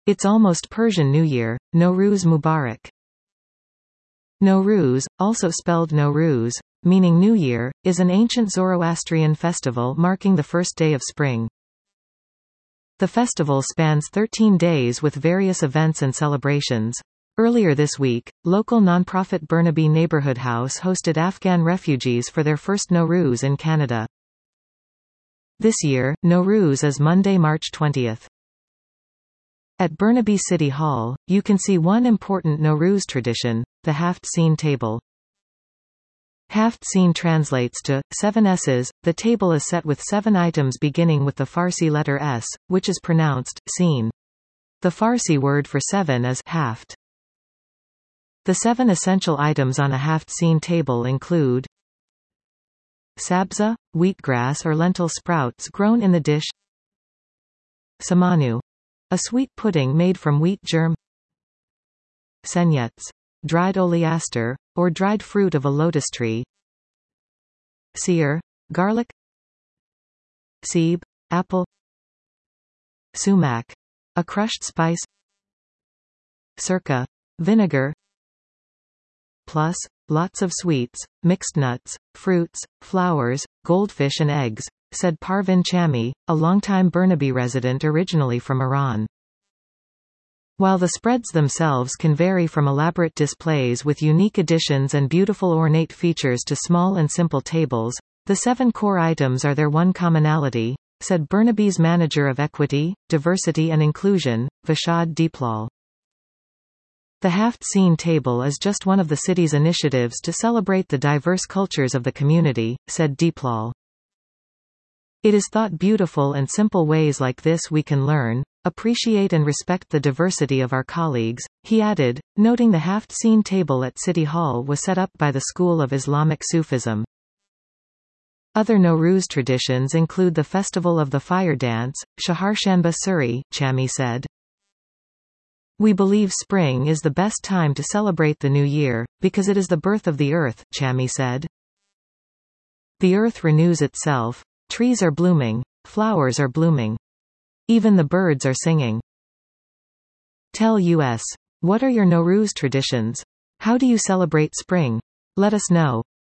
It's almost Persian New Year, Nowruz Mubarak. Nowruz, also spelled Nowruz, meaning New Year, is an ancient Zoroastrian festival marking the first day of spring. The festival spans 13 days with various events and celebrations. Earlier this week, local nonprofit Burnaby Neighborhood House hosted Afghan refugees for their first Nowruz in Canada. This year, Nowruz is Monday, March 20th. At Burnaby City Hall, you can see one important Nowruz tradition, the Haft-Seen table. Haft-Seen translates to 7 S's. The table is set with 7 items beginning with the Farsi letter S, which is pronounced seen. The Farsi word for 7 is haft. The 7 essential items on a Haft-Seen table include sabza, wheatgrass or lentil sprouts grown in the dish; samanu, a sweet pudding made from wheat germ; senyets, dried oleaster, or dried fruit of a lotus tree; seer, garlic; seeb, apple; sumac, a crushed spice; sirka, vinegar; plus, lots of sweets, mixed nuts, fruits, flowers, goldfish and eggs, said Parvin Chami, a longtime Burnaby resident originally from Iran. While the spreads themselves can vary from elaborate displays with unique additions and beautiful ornate features to small and simple tables, the 7 core items are their one commonality, said Burnaby's Manager of Equity, Diversity and Inclusion, Vashad Deeplal. The Haft-Seen table is just one of the city's initiatives to celebrate the diverse cultures of the community, said Deeplal. It is thought beautiful and simple ways like this we can learn, appreciate and respect the diversity of our colleagues, he added, noting the Haft-Seen table at City Hall was set up by the School of Islamic Sufism. Other Nowruz traditions include the Festival of the Fire Dance, Shaharshanba Suri, Chami said. We believe spring is the best time to celebrate the new year, because it is the birth of the earth, Chami said. The earth renews itself. Trees are blooming. Flowers are blooming. Even the birds are singing. Tell us. What are your Nowruz traditions? How do you celebrate spring? Let us know.